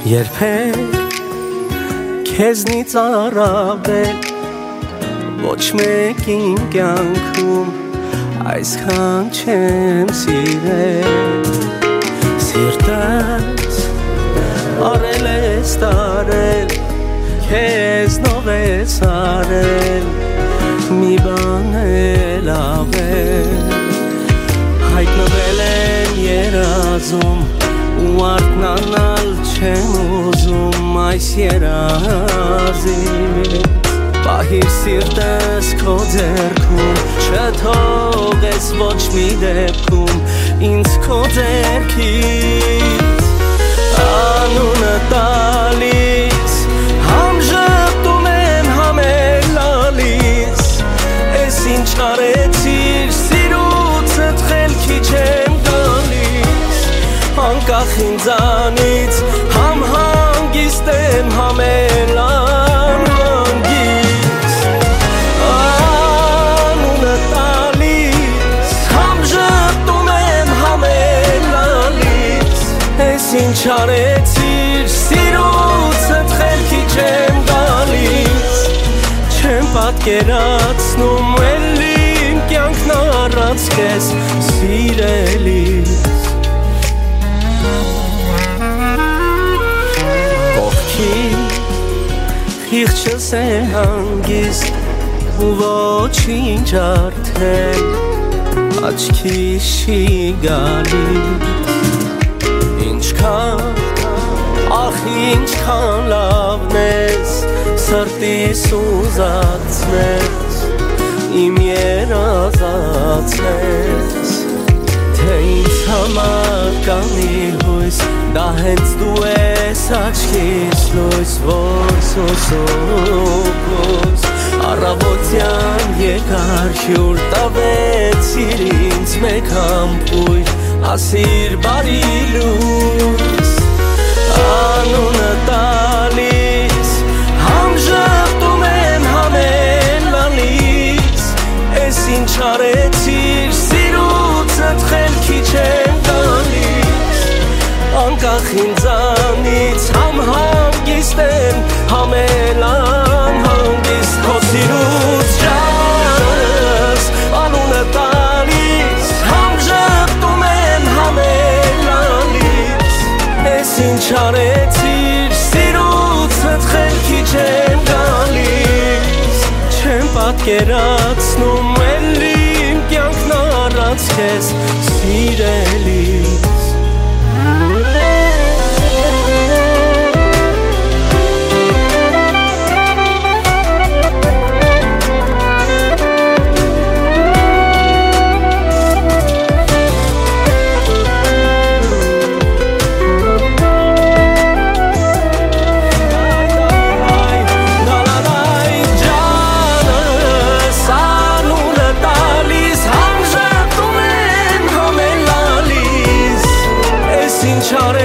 երբեք քեզնից առավել ոչ մեկին կյանքում այսքան չեմ սիրել սիրտս արել ես տարել քեզնով ես արել մի բան էլ ավել հայտնվել եմ երազում ու արթնանալ չեմ ուզում այս երազից Պահիր սիրտս քո ձեռքում չթողես ոչ մի դեպքում ինձ քո ձեռքից անունը տալիս համ ժպտում եմ համ էլ լալիս Ես ինչ արեցիր սիրուցդ խելքի չեմ գալիս անկախ ինձանից համ հանգիստ եմ համ էլ անհանգիստ անունը տալիս համ ժպտում եմ համ էլ լալիս Ես ինչ արեցիր սիրուցդ խելքի չեմ գալիս չեմ պատկերացնում էլ իմ կյանքն առանց քեզ սիրելիս Խիղճս է հանգիստ ու ոչինչ արդեն աչքիս չի գալիս Ինչքան, ախ ինչքան լավն ես սրտիս ուզացնես իմ երազացես Թե ինձ համար կա մի հույս Դա հենց դու ես աչքիս լույս որ սոսոքոս Առավոտյան եկար հյուր տավեցիր ինձ մեկ համբույր Ասիր բարի լույս Անունը տալիս Համ ժպտում եմ համ էլ լալիս Ես ինչ արեցիր սիրուցդ խելքի չեմ գալիս Անկախ ինձանից համ հանգիստ եմ համ էլ անհանգիստ Քո սիրուց ջանս անունը տալիս Համ ժպտում եմ համ էլ լալիս Ես ինչ արեցիր սիրուցդ խելքի չեմ գալիս Չեմ պատկերացնում էլ իմ կյանքն առանց քեզ սիրելիս Ինչ